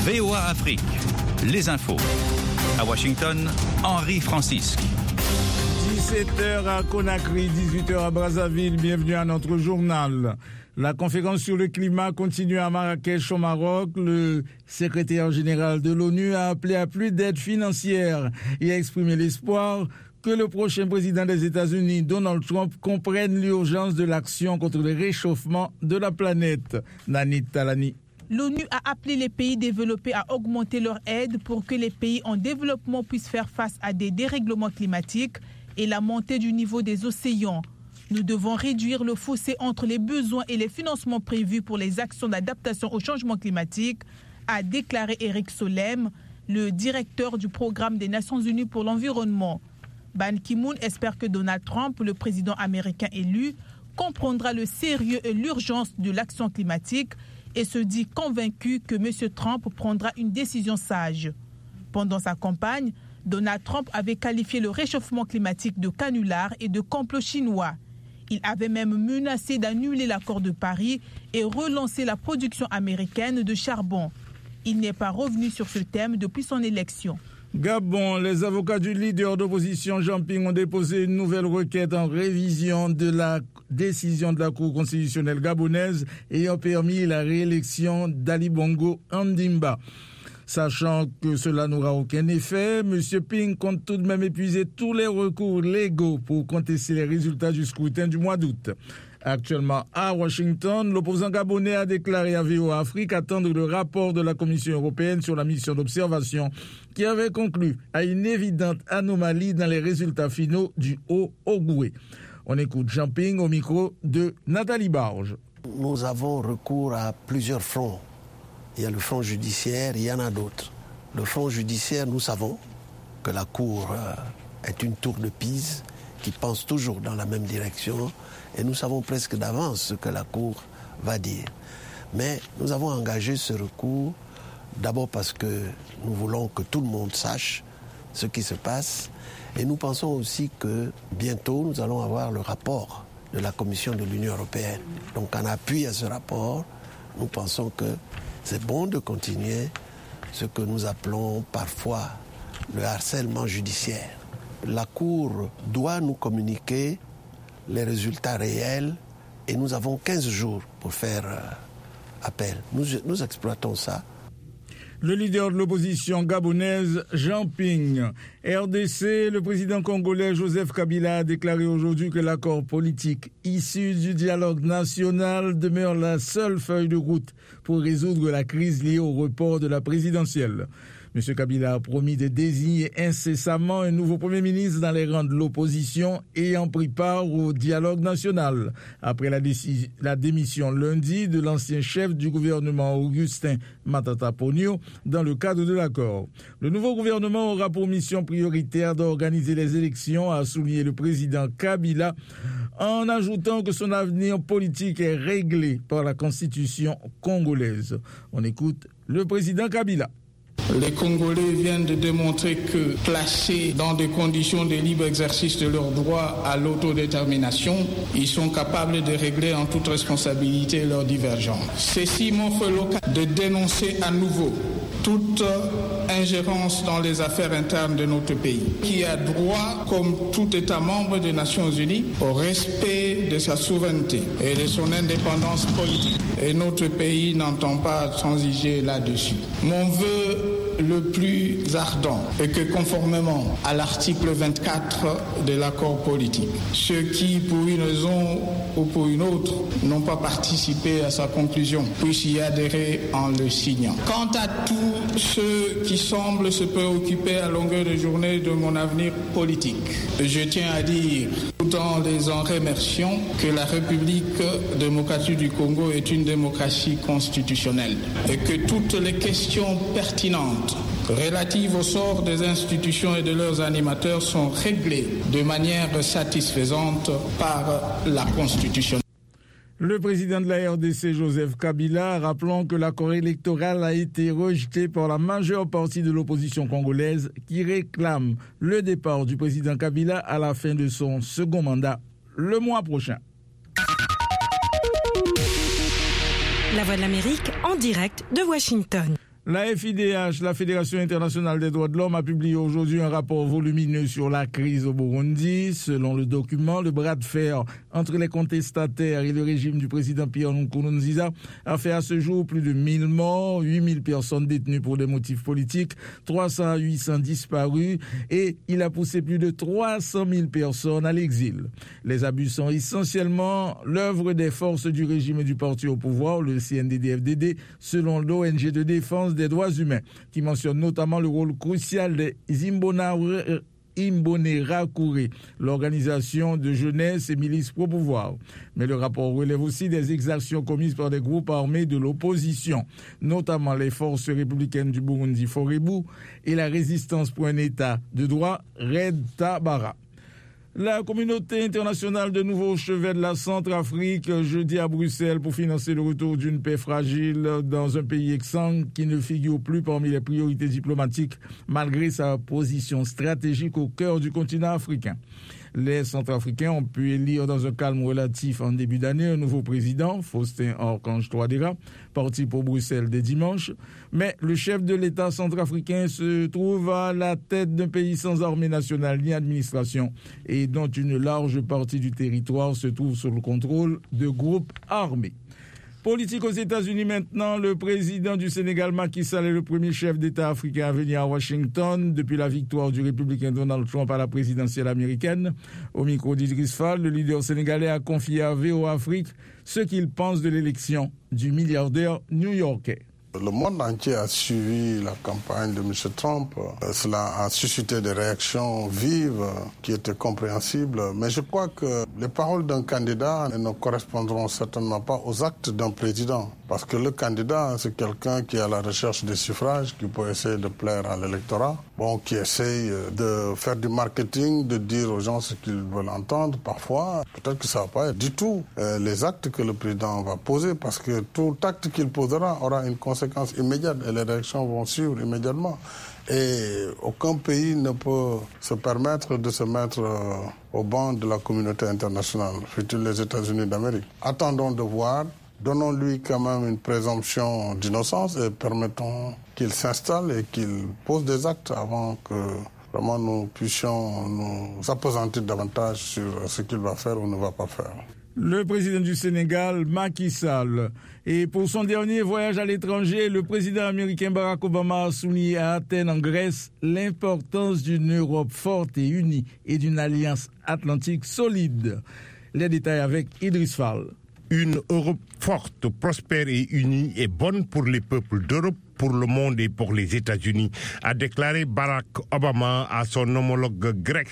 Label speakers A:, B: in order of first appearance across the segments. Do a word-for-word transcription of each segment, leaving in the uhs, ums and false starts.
A: V O A Afrique, les infos. À Washington, Henri Francisque.
B: dix-sept heures à Conakry, dix-huit heures à Brazzaville. Bienvenue à notre journal. La conférence sur le climat continue à Marrakech au Maroc. Le secrétaire général de l'ONU a appelé à plus d'aide financière et a exprimé l'espoir que le prochain président des États-Unis, Donald Trump, comprenne l'urgence de l'action contre le réchauffement de la planète. Nanit Talani.
C: L'ONU a appelé les pays développés à augmenter leur aide pour que les pays en développement puissent faire face à des dérèglements climatiques et la montée du niveau des océans. Nous devons réduire le fossé entre les besoins et les financements prévus pour les actions d'adaptation au changement climatique, a déclaré Eric Solem, le directeur du programme des Nations Unies pour l'environnement. Ban Ki-moon espère que Donald Trump, le président américain élu, comprendra le sérieux et l'urgence de l'action climatique et se dit convaincu que M. Trump prendra une décision sage. Pendant sa campagne, Donald Trump avait qualifié le réchauffement climatique de canular et de complot chinois. Il avait même menacé d'annuler l'accord de Paris et relancer la production américaine de charbon. Il n'est pas revenu sur ce thème depuis son élection.
B: Gabon, les avocats du leader d'opposition Jean Ping ont déposé une nouvelle requête en révision de la décision de la Cour constitutionnelle gabonaise ayant permis la réélection d'Ali Bongo Ondimba. Sachant que cela n'aura aucun effet, M. Ping compte tout de même épuiser tous les recours légaux pour contester les résultats du scrutin du mois d'août. Actuellement à Washington, l'opposant gabonais a déclaré à V O A Afrique attendre le rapport de la Commission européenne sur la mission d'observation qui avait conclu à une évidente anomalie dans les résultats finaux du Haut-Ogooué. On écoute Jean Ping au micro de Nathalie Barge.
D: Nous avons recours à plusieurs fronts. Il y a le front judiciaire, il y en a d'autres. Le front judiciaire, nous savons que la Cour est une tour de Pise qui pense toujours dans la même direction et nous savons presque d'avance ce que la Cour va dire. Mais nous avons engagé ce recours d'abord parce que nous voulons que tout le monde sache ce qui se passe et nous pensons aussi que bientôt nous allons avoir le rapport de la Commission de l'Union européenne. Donc en appui à ce rapport, nous pensons que c'est bon de continuer ce que nous appelons parfois le harcèlement judiciaire. La Cour doit nous communiquer les résultats réels et nous avons quinze jours pour faire euh, appel. Nous, nous exploitons ça.
B: Le leader de l'opposition gabonaise, Jean Ping. R D C, le président congolais Joseph Kabila a déclaré aujourd'hui que l'accord politique issu du dialogue national demeure la seule feuille de route pour résoudre la crise liée au report de la présidentielle. M. Kabila a promis de désigner incessamment un nouveau Premier ministre dans les rangs de l'opposition ayant pris part au dialogue national. Après la, décision, la démission lundi de l'ancien chef du gouvernement Augustin Matata Ponyo dans le cadre de l'accord. Le nouveau gouvernement aura pour mission prioritaire d'organiser les élections, a souligné le président Kabila, en ajoutant que son avenir politique est réglé par la constitution congolaise. On écoute le président Kabila.
E: Les Congolais viennent de démontrer que, placés dans des conditions de libre exercice de leur droit à l'autodétermination, ils sont capables de régler en toute responsabilité leurs divergences. Ceci m'offre l'occasion de dénoncer à nouveau toute ingérence dans les affaires internes de notre pays, qui a droit, comme tout État membre des Nations Unies, au respect de sa souveraineté et de son indépendance politique. Et notre pays n'entend pas transiger là-dessus. Mon vœu le plus ardent est que, conformément à l'article vingt-quatre de l'accord politique, ceux qui, pour une raison ou pour une autre, n'ont pas participé à sa conclusion puissent y adhérer en le signant. Quant à tous ceux qui semblent se préoccuper à longueur de journée de mon avenir politique, je tiens à dire, tout en les en remerciant, que la République démocratique du Congo est une démocratie constitutionnelle et que toutes les questions pertinentes relatives au sort des institutions et de leurs animateurs sont réglées de manière satisfaisante par la Constitution.
B: Le président de la R D C, Joseph Kabila, rappelant que l'accord électoral a été rejeté par la majeure partie de l'opposition congolaise qui réclame le départ du président Kabila à la fin de son second mandat le mois prochain.
F: La Voix de l'Amérique en direct de Washington.
B: La F I D H, la Fédération internationale des droits de l'homme, a publié aujourd'hui un rapport volumineux sur la crise au Burundi. Selon le document, le bras de fer entre les contestataires et le régime du président Pierre Nkurunziza a fait à ce jour plus de mille morts, huit mille personnes détenues pour des motifs politiques, trois cents à huit cents disparus et il a poussé plus de trois cent mille personnes à l'exil. Les abus sont essentiellement l'œuvre des forces du régime et du parti au pouvoir, le C N D D F D D, selon l'O N G de défense des droits humains, qui mentionne notamment le rôle crucial des Imbonerakure, l'organisation de jeunesse et milices pro-pouvoir. Mais le rapport relève aussi des exactions commises par des groupes armés de l'opposition, notamment les forces républicaines du Burundi Forebu et la résistance pour un État de droit Red Tabara. La communauté internationale de nouveau au chevet de la Centrafrique jeudi à Bruxelles pour financer le retour d'une paix fragile dans un pays exsangue qui ne figure plus parmi les priorités diplomatiques malgré sa position stratégique au cœur du continent africain. Les Centrafricains ont pu élire dans un calme relatif en début d'année un nouveau président, Faustin Archange Touadéra, parti pour Bruxelles dès dimanche. Mais le chef de l'État centrafricain se trouve à la tête d'un pays sans armée nationale ni administration et dont une large partie du territoire se trouve sous le contrôle de groupes armés. Politique aux États-Unis maintenant, le président du Sénégal, Macky Sall, est le premier chef d'État africain à venir à Washington depuis la victoire du républicain Donald Trump à la présidentielle américaine. Au micro d'Idriss Fall, le leader sénégalais a confié à V O A Afrique ce qu'il pense de l'élection du milliardaire new-yorkais.
F: Le monde entier a suivi la campagne de M. Trump. Cela a suscité des réactions vives qui étaient compréhensibles. Mais je crois que les paroles d'un candidat ne correspondront certainement pas aux actes d'un président. Parce que le candidat, c'est quelqu'un qui est à la recherche des suffrages, qui peut essayer de plaire à l'électorat, bon, qui essaye de faire du marketing, de dire aux gens ce qu'ils veulent entendre. Parfois, peut-être que ça ne va pas être du tout euh, les actes que le président va poser, parce que tout acte qu'il posera aura une conséquence immédiate et les réactions vont suivre immédiatement. Et aucun pays ne peut se permettre de se mettre euh, au banc de la communauté internationale, fut-il les États-Unis d'Amérique. Attendons de voir. Donnons-lui quand même une présomption d'innocence et permettons qu'il s'installe et qu'il pose des actes avant que vraiment nous puissions nous appesantir davantage sur ce qu'il va faire ou ne va pas faire.
B: Le président du Sénégal, Macky Sall. Et pour son dernier voyage à l'étranger, le président américain Barack Obama a souligné à Athènes, en Grèce, l'importance d'une Europe forte et unie et d'une alliance atlantique solide. Les détails avec Idriss Fall.
G: Une Europe forte, prospère et unie est bonne pour les peuples d'Europe, pour le monde et pour les États-Unis, a déclaré Barack Obama à son homologue grec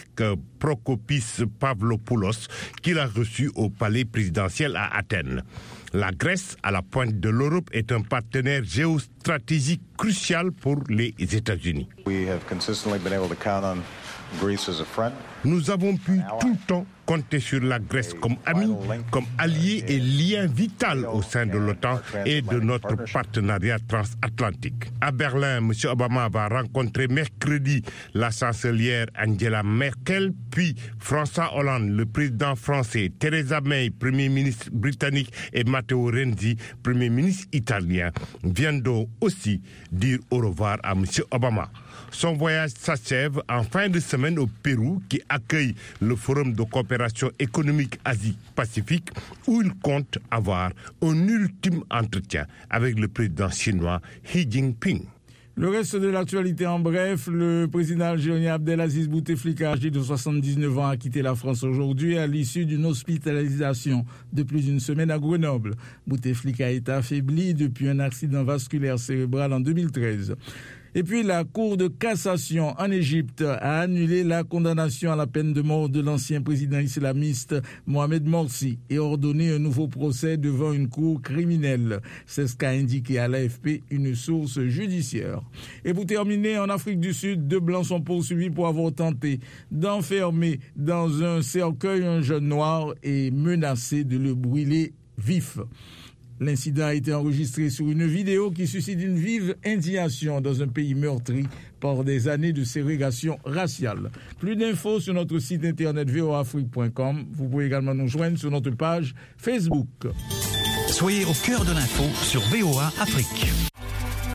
G: Prokopis Pavlopoulos, qu'il a reçu au palais présidentiel à Athènes. La Grèce, à la pointe de l'Europe, est un partenaire géostratégique crucial pour les États-Unis.
H: We have consistently been able to count on Greece as a friend.
G: Nous avons pu tout le temps compter sur la Grèce comme ami, comme allié et lien vital au sein de l'OTAN et de notre partenariat transatlantique. À Berlin, M. Obama va rencontrer mercredi la chancelière Angela Merkel, puis François Hollande, le président français, Theresa May, premier ministre britannique, et Matteo Renzi, premier ministre italien, viendront aussi dire au revoir à M. Obama. Son voyage s'achève en fin de semaine au Pérou, qui accueille le Forum de coopération économique Asie-Pacifique, où il compte avoir un ultime entretien avec le président chinois Xi Jinping.
B: Le reste de l'actualité en bref, le président algérien Abdelaziz Bouteflika, âgé de soixante-dix-neuf ans, a quitté la France aujourd'hui à l'issue d'une hospitalisation de plus d'une semaine à Grenoble. Bouteflika est affaibli depuis un accident vasculaire cérébral en deux mille treize. Et puis la Cour de cassation en Égypte a annulé la condamnation à la peine de mort de l'ancien président islamiste Mohamed Morsi et ordonné un nouveau procès devant une cour criminelle. C'est ce qu'a indiqué à l'A F P une source judiciaire. Et pour terminer, en Afrique du Sud, deux Blancs sont poursuivis pour avoir tenté d'enfermer dans un cercueil un jeune noir et menacé de le brûler vif. L'incident a été enregistré sur une vidéo qui suscite une vive indignation dans un pays meurtri par des années de ségrégation raciale. Plus d'infos sur notre site internet v o a afrique point com. Vous pouvez également nous joindre sur notre page Facebook.
A: Soyez au cœur de l'info sur V O A Afrique.